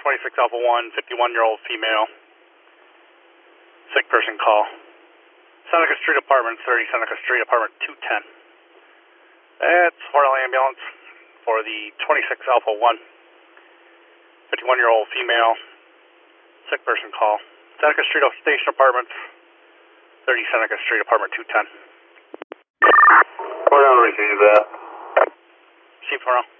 26 Alpha 1, 51-year-old female. Sick person call. Seneca Street Apartments, 30 Seneca Street, Apartment 210. That's Hornell Ambulance for the 26 Alpha 1, 51-year-old female. Sick person call. Seneca Street Station Apartments, 30 Seneca Street, Apartment 210. Hornell, receive that. Chief Hornell.